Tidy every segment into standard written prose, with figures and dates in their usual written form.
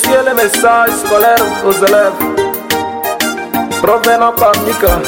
confier les messages scolaires aux élèves provenant par Mika.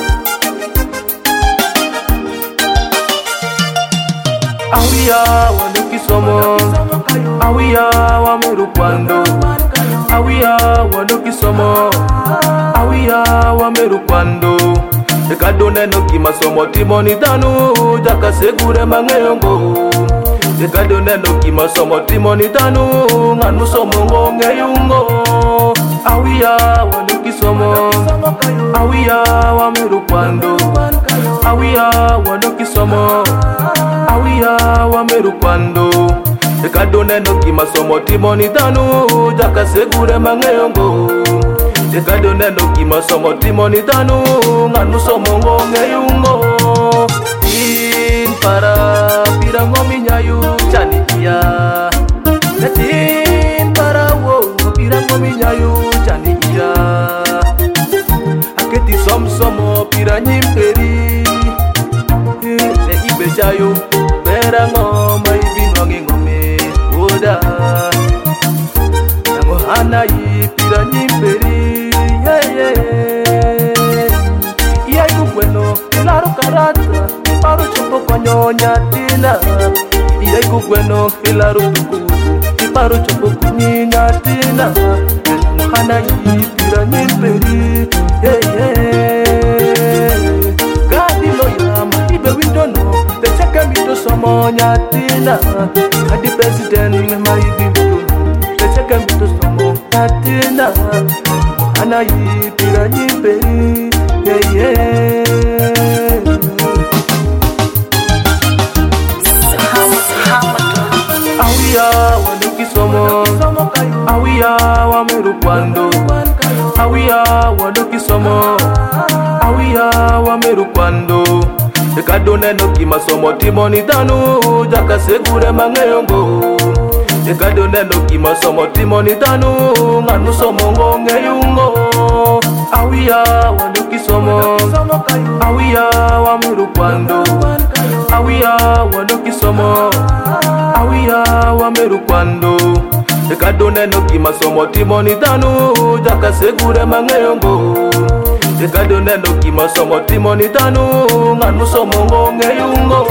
Awia wanukisomo, awia wamerukwando, awia wanukisomo, awia wamerukwando. Ekadone no kimasomo timoni tanu, jaka segure mangeyongo. Ekadone no kimasomo timoni tanu, nganu somo ngeyungo. Awia wanukisomo, awia wamerukwando, awia wanukisomo, awia wamerukwando. Ekadone no kimasomo timoni tanu, jaka segure mangeyongo. Ekadone no kimasomo timoni tanu, nganu somo ngeyungo. In para pirango minyayu chaniya, in para wo pirango minyayu chaniya. Aketi somsomo piranyimperi, ne ibejayo perango mai binwangi ngome oda. Nango hanayi piranyimperi. Iya bueno, claro carata, paro chopo konyonya tina. Iya bueno, claro tuku, paro chopo kunyina tina. Hana yipira niperi, Gadi no yama, ibe window no, the second window somonya tina. Adi president ma ibindo, the second window somonya tina. Hana yipira niperi, Awia wanukisomo, awia wamerukwando, awia wanukisomo, awia wamerukwando. Ekadone no kimasomo timoni tanu, jaka segure mangeyongo. Ekadone no kimasomo timoni tanu, nganu somo ngeyungo. Awia wanukisomo, awia wamerukwando, awia wanukisomo, awia wamerukwando. Ekadone no kimasomo timoni tanu, jaka segure mangeyongo. Ekadone no kimasomo timoni tanu, nganu somo ngeyungo.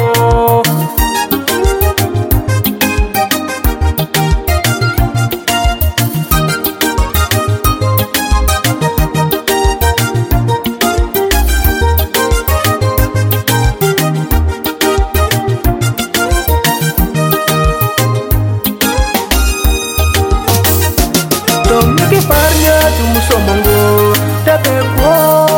Miki parnya tumu somongo dekwo,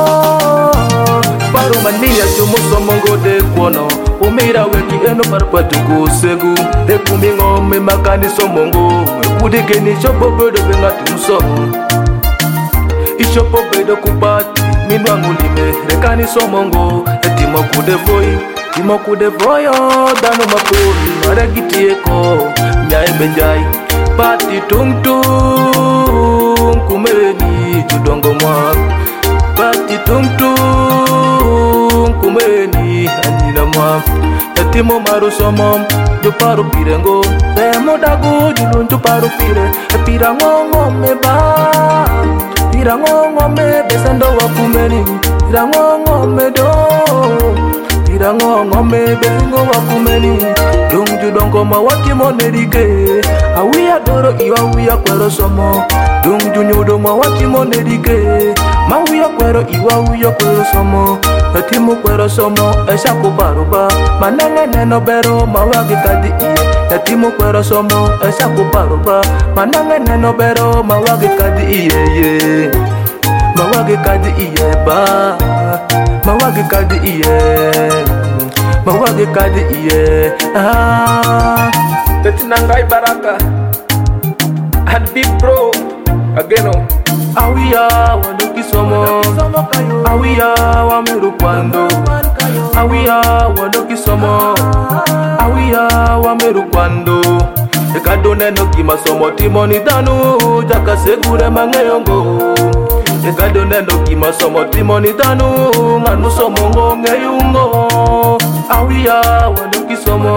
paru mania tumu somongo dekwono. Umira weki eno parpatuku segu, dekumi ngome makani somongo. Udigeni shopo bedo benga tumu somo, ishopo bedo kupati minwa ngulime rekani somongo. Timo kudevoyo dano mapuri maragitieko nyai benjai. Pati tung tung kumeni judongo mwak, pati tung tung kumeni anina mwak. Etimo maru somom juparu pirengo, temo dagu julun juparu pire. Pirango ngome ba, pirango ngome besando wakumeni, pirango ngome do, pirango ngome bengo wakumeni. Dung judongo mawati monerike, awia doro iwa wia kwero somo. Dung junyodo mawati monerike, mawia kwero iwa wia kwero somo. Etimu kwero somo esa kubaruba, manenge neno bero mawagi kadi iye. Etimu kwero somo esa kubaruba, manenge neno bero mawagi kadi iye. Mawagi kadi iye ba, mawagi kadi iye. Mawagi kadi iye. Tetinangai baraka and big bro again. Awia wanukisomo, awia wamerukwando, awia wanukisomo, awia wamerukwando. Ekadone no kimasomo timoni tanu, jaka segure mangeyongo. Ekadone no kimasomo timoni tanu, nganu somo ngeyungo. Awia wanukisomo,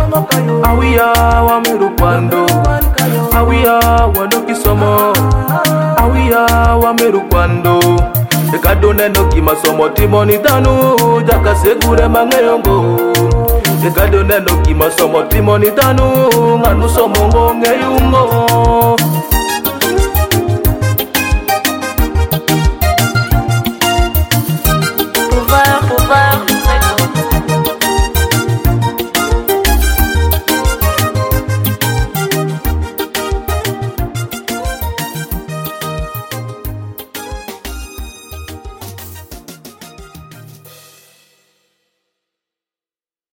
Awiya wa Meru Kwando, awiya wa Nokisomo, awiya wa Meru Kwando. Ekadone no kimasomo timoni tanu, jaka segure mangeyongo. Ekadone no kimasomo timoni tanu, nganu somo ngeyungo.